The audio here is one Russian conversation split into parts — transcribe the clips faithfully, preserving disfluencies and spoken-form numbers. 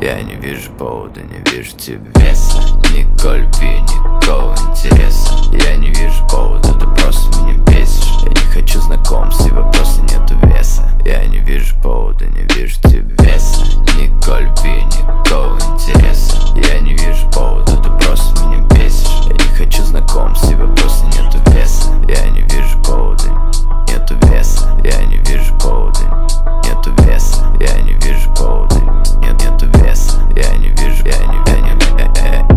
Я не вижу повода, не вижу тебе веса. Никакой любви, никакого интереса. Я не вижу повода, ты просто меня бесишь. Я не хочу знакомств, и вопроса нету веса. Я не вижу повода, не вижу тебе веса. Никакой любви, никакого интереса. Я не вижу повода, ты просто меня бесишь. Я не хочу знакомств, и вопроса нету веса. Я не вижу повода, нету веса. Я не вижу повода, нету веса. Я не вижу повода, нет, нету веса. Я не вижу, я не, я не, э, э, э.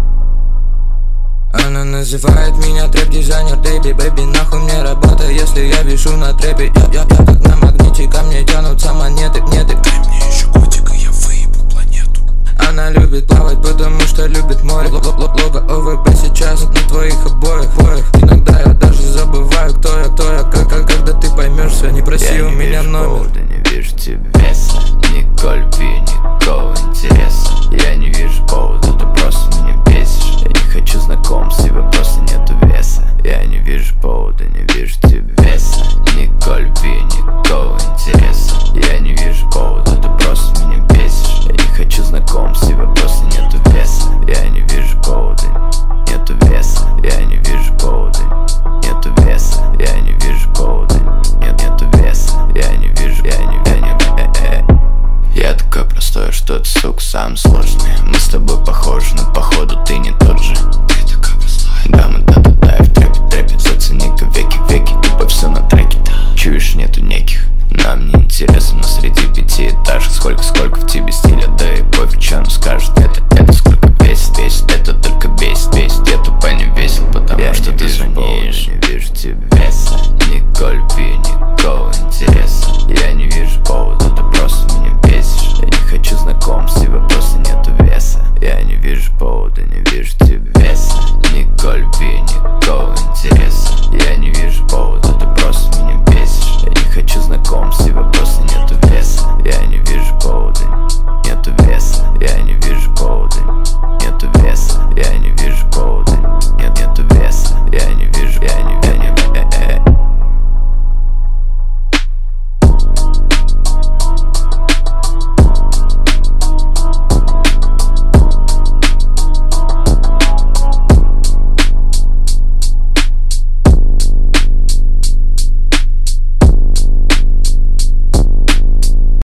Она называет меня трэп-дизайнер, бэйби, бэйби, нахуй мне работа, если я вешу на трэпе. Я, я, я как на магните, ко мне тянутся монеты, нет, дай мне еще котика, я выебу планету. Она любит плавать, потому что любит море. Лого ОВБ сейчас на твоих обоих, обоих. Иногда я даже забываю, кто я, кто я, как, как, когда ты поймешь все, не проси у меня номер. Повода, не вижу тебе веса. Никакой любви, никакого интереса. Я не вижу повода, ты просто меня бесишь. Я не хочу знакомств, и вопроса нету веса. Я не вижу повода, не вижу тебе веса. Никакой любви, никакого интереса. Я не вижу повода, ты просто меня бесишь. Я не хочу знакомств, и вопроса нету веса. Я не вижу повода, нету веса. Я не вижу повода, нету веса. Я не вижу повода, нет, нету веса. Я не вижу, я не, я не, э, э. Я такой простой, что ты, сука, сам слышишь.